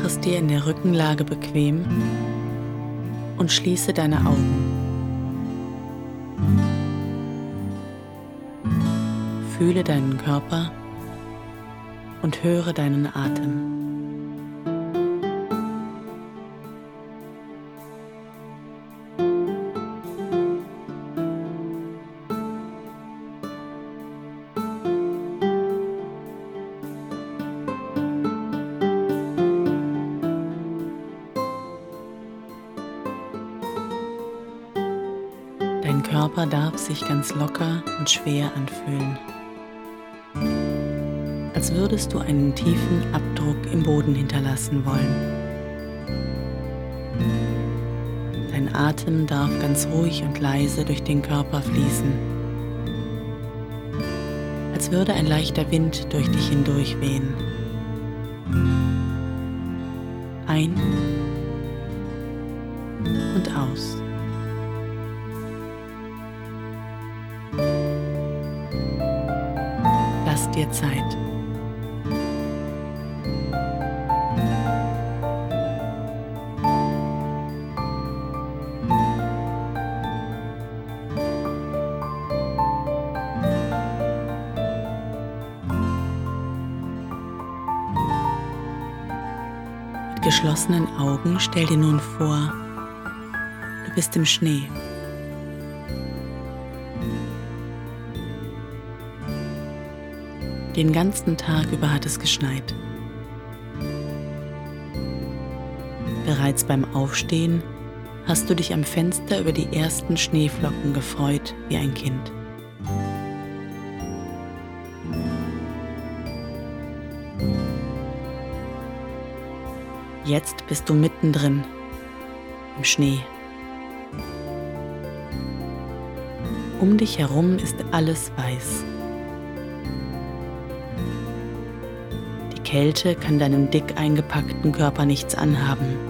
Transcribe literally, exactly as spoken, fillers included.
es dir in der Rückenlage bequem und schließe deine Augen. Fühle deinen Körper und höre deinen Atem. Dein Körper darf sich ganz locker und schwer anfühlen, als würdest du einen tiefen Abdruck im Boden hinterlassen wollen. Dein Atem darf ganz ruhig und leise durch den Körper fließen, als würde ein leichter Wind durch dich hindurch wehen. Ein und aus. Lass dir Zeit. Mit geschlossenen Augen stell dir nun vor, du bist im Schnee. Den ganzen Tag über hat es geschneit. Bereits beim Aufstehen hast du dich am Fenster über die ersten Schneeflocken gefreut wie ein Kind. Jetzt bist du mittendrin im Schnee. Um dich herum ist alles weiß. Die Kälte kann deinem dick eingepackten Körper nichts anhaben.